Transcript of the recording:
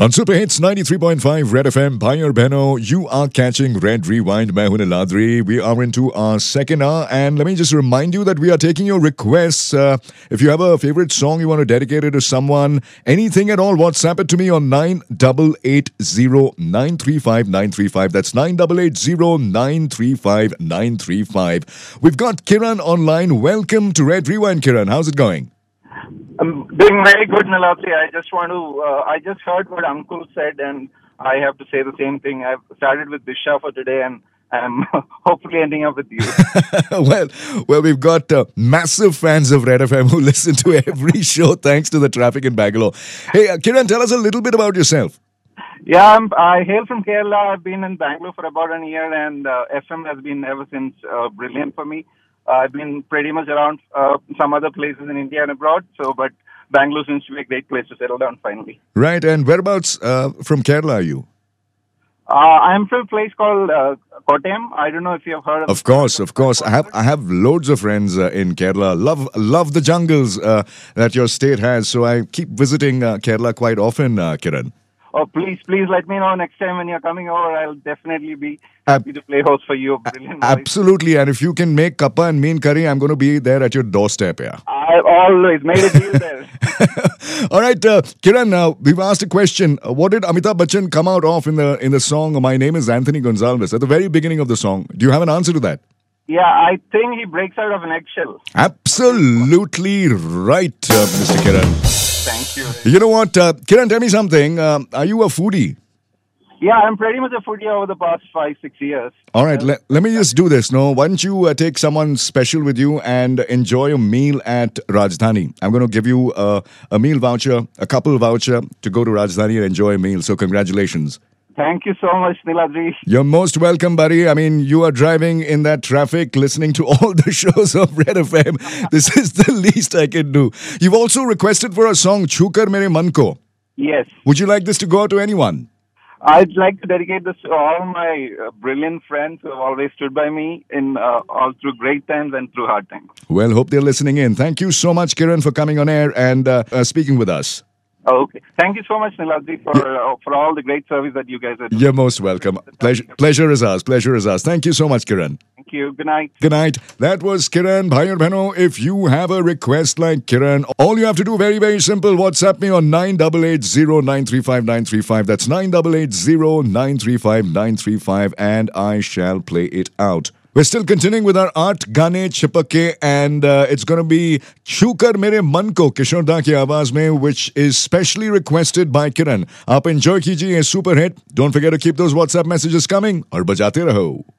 On Super Hits 93.5 Red FM, भाई और बहनों, you are catching Red Rewind. मैं हूं Niladri. We are into our second hour, and let me just remind you that we are taking your requests. If you have a favorite song you want to dedicate it to someone, anything at all, WhatsApp it to me on 9880935935. That's 9880935935. We've got Kiran online. Welcome to Red Rewind, Kiran. How's it going? I'm doing very good, Niladri. I just heard what Uncle said, and I have to say the same thing. I've started with Disha for today, and I'm hopefully ending up with you. well, we've got massive fans of Red FM who listen to every show thanks to the traffic in Bangalore. Hey, Kiran, tell us a little bit about yourself. Yeah, I hail from Kerala. I've been in Bangalore for about a year, and FM has been ever since brilliant for me. I've been pretty much around some other places in India and abroad, but Bangalore seems to be a great place to settle down finally. Right, and whereabouts from Kerala are you? I'm from a place called Kottayam. I don't know if you have heard of it. Of course. I have loads of friends in Kerala. Love the jungles that your state has, so I keep visiting Kerala quite often, Kiran. Oh, please let me know next time when you're coming over. I'll definitely be happy to play host for you. Brilliant. Absolutely, and if you can make kappa and mean curry, I'm going to be there at your doorstep. Yeah. I've always made a deal there. All right, Kiran, we've asked a question. What did Amitabh Bachchan come out of in the song My Name is Anthony Gonzalez at the very beginning of the song? Do you have an answer to that? Yeah, I think he breaks out of an eggshell. Absolutely right, Mr. Kiran. Thank you. You know what, Kiran, tell me something. Are you a foodie? Yeah, I'm pretty much a foodie over the past 5-6 years. All right, let me just do this. No, why don't you take someone special with you and enjoy a meal at Rajdhani? I'm going to give you a meal voucher, a couple voucher to go to Rajdhani and enjoy a meal. So congratulations. Thank you so much, Niladri. You're most welcome, buddy. I mean, you are driving in that traffic, listening to all the shows of Red FM. This is the least I can do. You've also requested for a song, Chukar Mere Man Ko. Yes. Would you like this to go out to anyone? I'd like to dedicate this to all my brilliant friends who have always stood by me in all through great times and through hard times. Well, hope they're listening in. Thank you so much, Kiran, for coming on air and speaking with us. Oh, okay. Thank you so much, Niladri, for all the great service that you guys are doing. You're most welcome. Pleasure is ours. Thank you so much, Kiran. Thank you. Good night. Good night. That was Kiran. Bhai aur behno, if you have a request like Kiran, all you have to do, very, very simple, WhatsApp me on 9880935935. That's 9880935935, and I shall play it out. We're still continuing with our Art Gane Chipake, and it's going to be Chukar Mere Man Ko Kishore Da ki awaaz mein, which is specially requested by Kiran. Aap enjoy kijiye a super hit. Don't forget to keep those WhatsApp messages coming aur bajate raho.